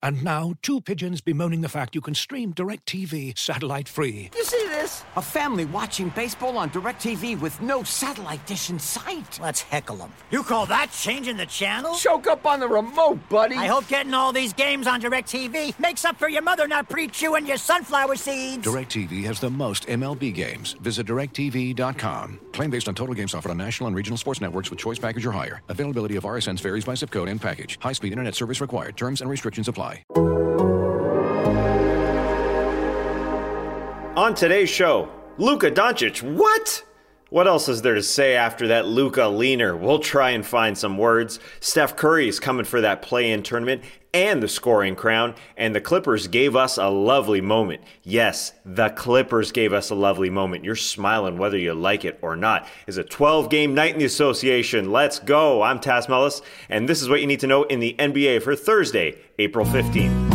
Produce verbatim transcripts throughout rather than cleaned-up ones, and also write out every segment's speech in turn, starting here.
And now, two pigeons bemoaning the fact you can stream DirecTV satellite-free. You see this? A family watching baseball on DirecTV with no satellite dish in sight. Let's heckle them. You call that changing the channel? Choke up on the remote, buddy. I hope getting all these games on DirecTV makes up for your mother not pre-chewing your sunflower seeds. DirecTV has the most M L B games. Visit direct T V dot com. Claim based on total games offered on national and regional sports networks with choice package or higher. Availability of R S Ns varies by zip code and package. High-speed internet service required. Terms and restrictions apply. On today's show, Luka Doncic. What? What else is there to say after that Luka leaner? We'll try and find some words. Steph Curry is coming for that play-in tournament and the scoring crown, and the Clippers gave us a lovely moment. Yes, the Clippers gave us a lovely moment. You're smiling whether you like it or not. It's a twelve-game night in the association. Let's go. I'm Taz Mellis, and this is what you need to know in the N B A for Thursday, April fifteenth.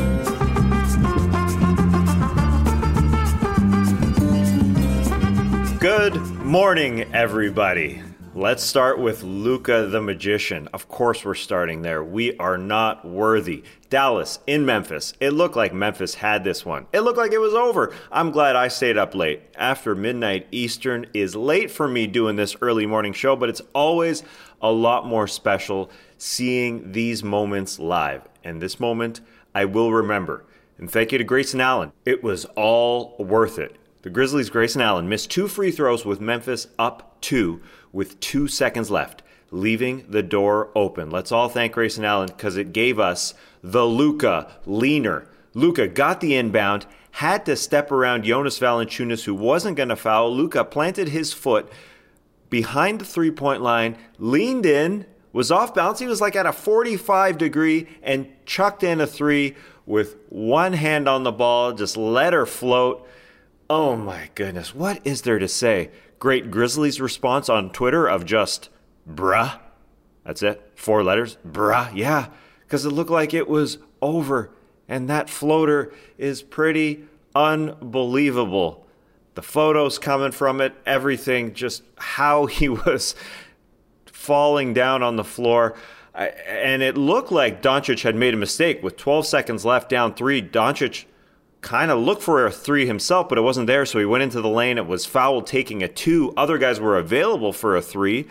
Good morning, everybody. Let's start with Luka the Magician. Of course we're starting there. We are not worthy. Dallas in Memphis. It looked like Memphis had this one. It looked like it was over. I'm glad I stayed up late. After midnight Eastern is late for me doing this early morning show, but it's always a lot more special seeing these moments live. And this moment I will remember. And thank you to Grayson Allen. It was all worth it. The Grizzlies' Grayson Allen missed two free throws with Memphis up two with two seconds left, leaving the door open. Let's all thank Grayson Allen because it gave us the Luka leaner. Luka got the inbound, had to step around Jonas Valanciunas, who wasn't going to foul. Luka planted his foot behind the three-point line, leaned in, was off balance. He was like at a forty-five degree and chucked in a three with one hand on the ball, just let her float. Oh my goodness, what is there to say? Great Grizzlies response on Twitter of just, bruh. That's it, four letters, bruh, yeah. Because it looked like it was over, and that floater is pretty unbelievable. The photos coming from it, everything, just how he was falling down on the floor. And it looked like Doncic had made a mistake. With twelve seconds left, down three, Doncic kind of looked for a three himself, but it wasn't there, so he went into the lane. It was foul, taking a two. Other guys were available for a three,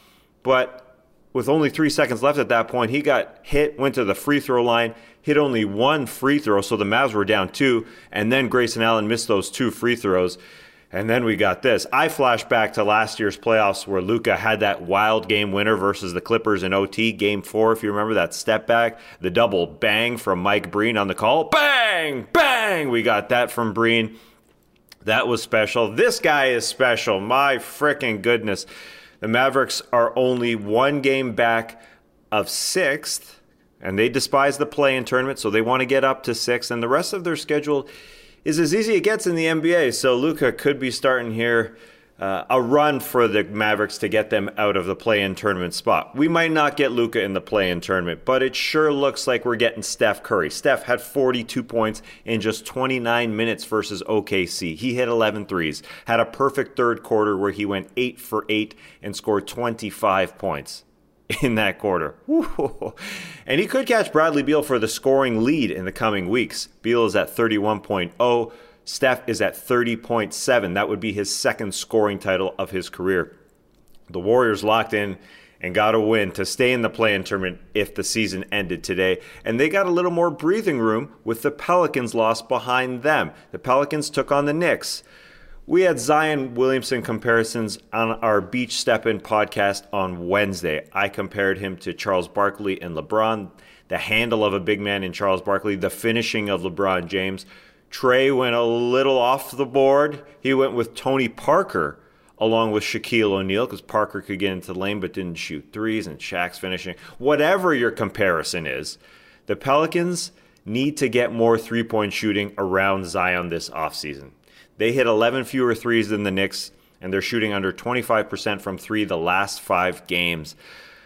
but with only three seconds left at that point, he got hit, went to the free throw line, hit only one free throw, so the Mavs were down two, and then Grayson Allen missed those two free throws. And then we got this. I flash back to last year's playoffs where Luka had that wild game winner versus the Clippers in O T, game four, if you remember that step back, the double bang from Mike Breen on the call. Bang! Bang! We got that from Breen. That was special. This guy is special. My frickin' goodness. The Mavericks are only one game back of sixth, and they despise the play-in tournament, so they want to get up to sixth, and the rest of their schedule is as easy as it gets in the N B A. So Luka could be starting here uh, a run for the Mavericks to get them out of the play-in tournament spot. We might not get Luka in the play-in tournament, but it sure looks like we're getting Steph Curry. Steph had forty-two points in just twenty-nine minutes versus O K C. He hit eleven threes, had a perfect third quarter where he went eight for eight and scored twenty-five points in that quarter. Woo-hoo. And he could catch Bradley Beal for the scoring lead in the coming weeks. Beal is at thirty-one point oh. Steph is at thirty point seven. That would be his second scoring title of his career. The Warriors locked in and got a win to stay in the play-in tournament if the season ended today. And they got a little more breathing room with the Pelicans loss behind them. The Pelicans took on the Knicks. We had Zion Williamson comparisons on our Beach Steppin' podcast on Wednesday. I compared him to Charles Barkley and LeBron, the handle of a big man in Charles Barkley, the finishing of LeBron James. Trey went a little off the board. He went with Tony Parker along with Shaquille O'Neal because Parker could get into the lane but didn't shoot threes, and Shaq's finishing. Whatever your comparison is, the Pelicans need to get more three-point shooting around Zion this offseason. They hit eleven fewer threes than the Knicks, and they're shooting under twenty-five percent from three the last five games.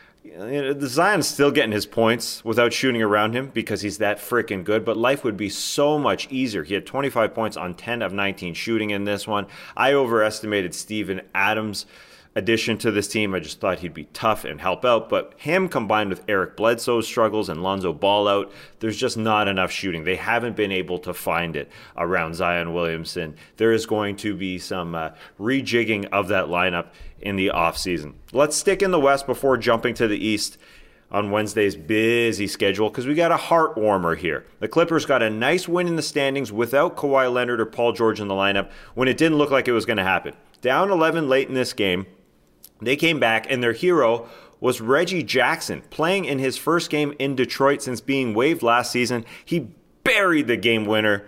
You know, Zion's still getting his points without shooting around him because he's that freaking good, but life would be so much easier. He had twenty-five points on ten of nineteen shooting in this one. I overestimated Steven Adams. addition to this team. I just thought he'd be tough and help out. But him combined with Eric Bledsoe's struggles and Lonzo Ball out, there's just not enough shooting. They haven't been able to find it around Zion Williamson. There is going to be some uh, rejigging of that lineup in the offseason. Let's stick in the West before jumping to the East on Wednesday's busy schedule, because we got a heart warmer here. The Clippers got a nice win in the standings without Kawhi Leonard or Paul George in the lineup when it didn't look like it was going to happen. Down eleven late in this game, they came back, and their hero was Reggie Jackson, playing in his first game in Detroit since being waived last season. He buried the game winner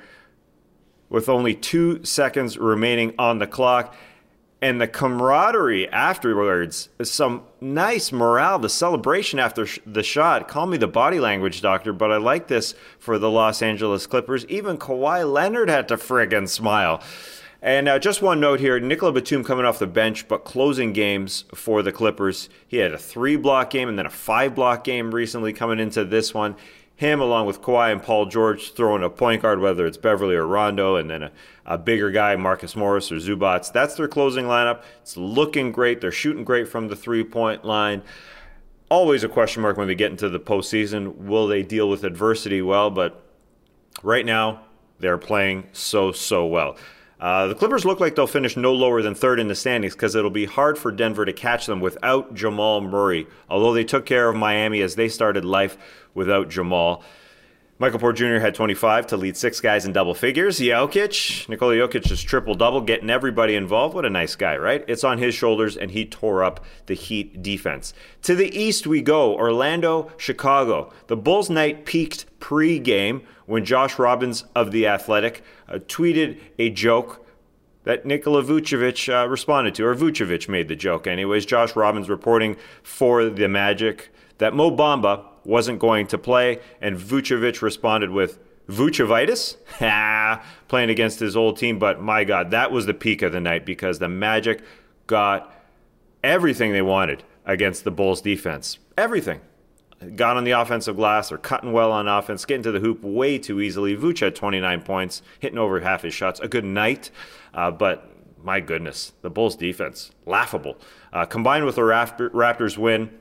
with only two seconds remaining on the clock. And the camaraderie afterwards, some nice morale, the celebration after sh- the shot. Call me the body language doctor, but I like this for the Los Angeles Clippers. Even Kawhi Leonard had to friggin' smile. And uh, just one note here, Nicola Batum coming off the bench, but closing games for the Clippers. He had a three-block game and then a five-block game recently coming into this one. Him, along with Kawhi and Paul George, throwing a point guard, whether it's Beverly or Rondo, and then a, a bigger guy, Marcus Morris or Zubats. That's their closing lineup. It's looking great. They're shooting great from the three-point line. Always a question mark when they get into the postseason. Will they deal with adversity well? But right now, they're playing so, so well. Uh, the Clippers look like they'll finish no lower than third in the standings because it'll be hard for Denver to catch them without Jamal Murray, although they took care of Miami as they started life without Jamal. Michael Porter Junior had twenty-five to lead six guys in double figures. Jokic, Nikola Jokic is triple-double, getting everybody involved. What a nice guy, right? It's on his shoulders, and he tore up the Heat defense. To the East we go. Orlando, Chicago. The Bulls' night peaked pre-game when Josh Robbins of The Athletic uh, tweeted a joke that Nikola Vucevic uh, responded to, or Vucevic made the joke anyways. Josh Robbins reporting for the Magic that Mo Bamba wasn't going to play, and Vucevic responded with, Vucevitis? Ha! Playing against his old team, but my God, that was the peak of the night because the Magic got everything they wanted against the Bulls defense. Everything. Got on the offensive glass. They're cutting well on offense, getting to the hoop way too easily. Vuce had twenty-nine points, hitting over half his shots. A good night, uh, but my goodness, the Bulls defense, laughable. Uh, combined with the Raptor- Raptors win,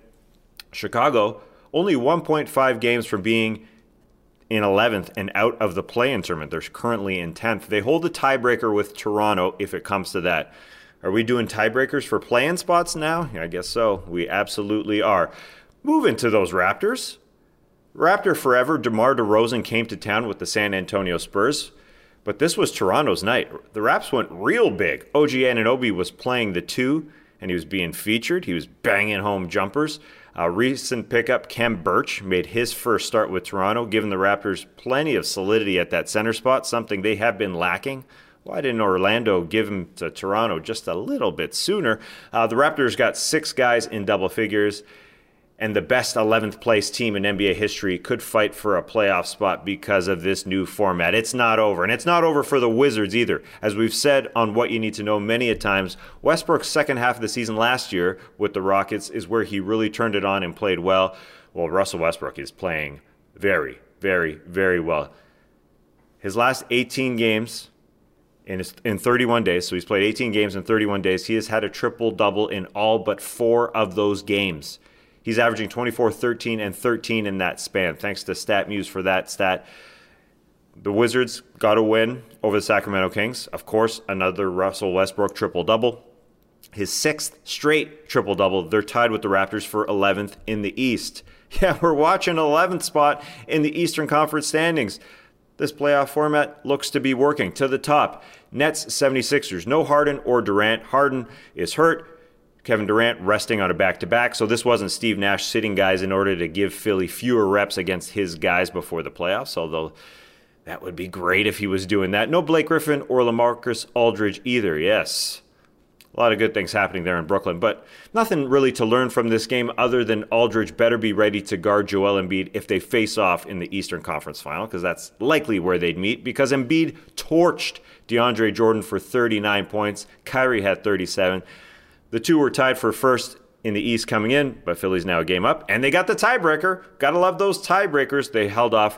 Chicago only one point five games from being in eleventh and out of the play-in tournament. They're currently in tenth. They hold the tiebreaker with Toronto if it comes to that. Are we doing tiebreakers for play-in spots now? Yeah, I guess so. We absolutely are. Moving to those Raptors. Raptor forever, DeMar DeRozan came to town with the San Antonio Spurs, but this was Toronto's night. The Raps went real big. O G Anunoby was playing the two, and he was being featured. He was banging home jumpers. A recent pickup, Khem Birch, made his first start with Toronto, giving the Raptors plenty of solidity at that center spot, something they have been lacking. Why didn't Orlando give him to Toronto just a little bit sooner? Uh, the Raptors got six guys in double figures, and the best eleventh place team in N B A history could fight for a playoff spot because of this new format. It's not over, and it's not over for the Wizards either. As we've said on What You Need to Know many a times, Westbrook's second half of the season last year with the Rockets is where he really turned it on and played well. Well, Russell Westbrook is playing very, very, very well. His last eighteen games in his, in thirty-one days, so he's played eighteen games in thirty-one days. He has had a triple-double in all but four of those games. He's averaging twenty-four, thirteen, and thirteen in that span. Thanks to StatMuse for that stat. The Wizards got a win over the Sacramento Kings. Of course, another Russell Westbrook triple-double. His sixth straight triple-double. They're tied with the Raptors for eleventh in the East. Yeah, we're watching eleventh spot in the Eastern Conference standings. This playoff format looks to be working. To the top, Nets, seventy-sixers. No Harden or Durant. Harden is hurt. Kevin Durant resting on a back-to-back, so this wasn't Steve Nash sitting guys in order to give Philly fewer reps against his guys before the playoffs, although that would be great if he was doing that. No Blake Griffin or LaMarcus Aldridge either, yes. A lot of good things happening there in Brooklyn, but nothing really to learn from this game other than Aldridge better be ready to guard Joel Embiid if they face off in the Eastern Conference Final, because that's likely where they'd meet, because Embiid torched DeAndre Jordan for thirty-nine points. Kyrie had thirty-seven. The two were tied for first in the East coming in, but Philly's now a game up, and they got the tiebreaker. Gotta love those tiebreakers. They held off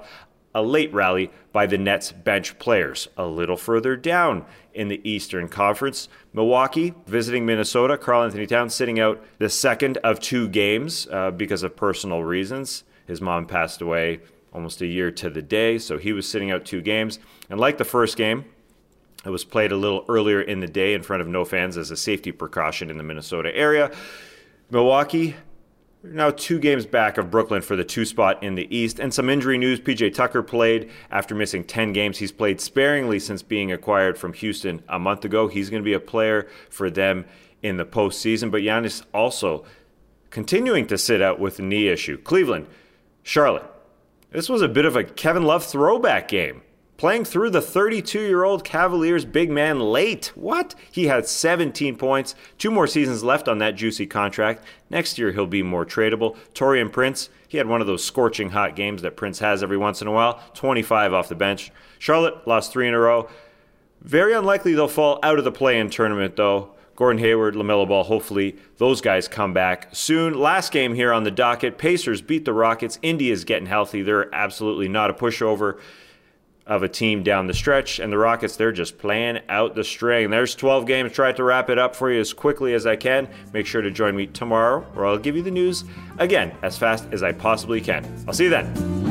a late rally by the Nets bench players. A little further down in the Eastern Conference, Milwaukee visiting Minnesota. Karl-Anthony Towns sitting out the second of two games uh, because of personal reasons. His mom passed away almost a year to the day, so he was sitting out two games. And like the first game, it was played a little earlier in the day in front of no fans as a safety precaution in the Minnesota area. Milwaukee now two games back of Brooklyn for the two spot in the East. And some injury news. P J Tucker played after missing ten games. He's played sparingly since being acquired from Houston a month ago. He's going to be a player for them in the postseason. But Giannis also continuing to sit out with a knee issue. Cleveland, Charlotte. This was a bit of a Kevin Love throwback game. Playing through the thirty-two-year-old Cavaliers big man late. What? He had seventeen points. Two more seasons left on that juicy contract. Next year he'll be more tradable. Taurean Prince, he had one of those scorching hot games that Prince has every once in a while. twenty-five off the bench. Charlotte lost three in a row. Very unlikely they'll fall out of the play-in tournament, though. Gordon Hayward, LaMelo Ball, hopefully those guys come back soon. Last game here on the docket. Pacers beat the Rockets. India's getting healthy. They're absolutely not a pushover of a team down the stretch, and the Rockets, they're just playing out the string. There's twelve games. Tried to wrap it up for you as quickly as I can. Make sure to join me tomorrow, where I'll give you the news again as fast as I possibly can. I'll see you then.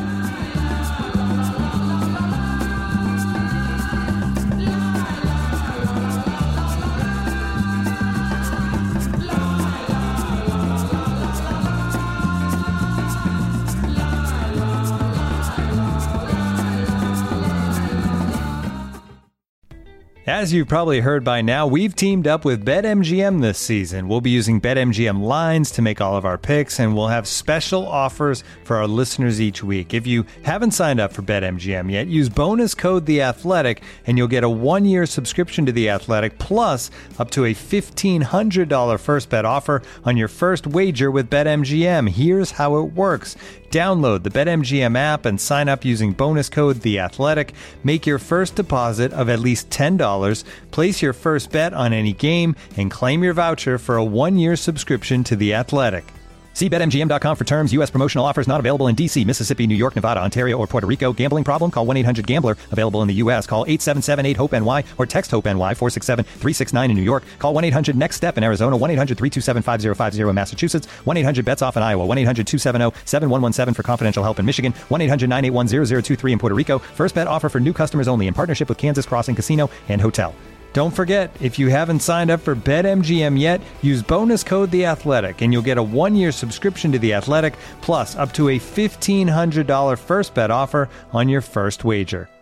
As you've probably heard by now, we've teamed up with BetMGM this season. We'll be using BetMGM lines to make all of our picks, and we'll have special offers for our listeners each week. If you haven't signed up for BetMGM yet, use bonus code The Athletic, and you'll get a one-year subscription to The Athletic, plus up to a fifteen hundred dollars first bet offer on your first wager with BetMGM. Here's how it works. Download the BetMGM app and sign up using bonus code The Athletic. Make your first deposit of at least ten dollars. Place your first bet on any game and claim your voucher for a one-year subscription to The Athletic. See Bet M G M dot com for terms. U S promotional offers not available in D C, Mississippi, New York, Nevada, Ontario, or Puerto Rico. Gambling problem? Call one eight hundred gambler. Available in the U S. Call eight seven seven eight hope N Y or text HOPE-NY four six seven three six nine in New York. Call one eight hundred next step in Arizona. one eight hundred three two seven five zero five zero in Massachusetts. one eight hundred bets off in Iowa. one eight hundred two seven zero seven one one seven for confidential help in Michigan. one eight hundred nine eight one zero zero two three in Puerto Rico. First bet offer for new customers only in partnership with Kansas Crossing Casino and Hotel. Don't forget, if you haven't signed up for BetMGM yet, use bonus code The Athletic, and you'll get a one-year subscription to The Athletic, plus up to a fifteen hundred dollars first bet offer on your first wager.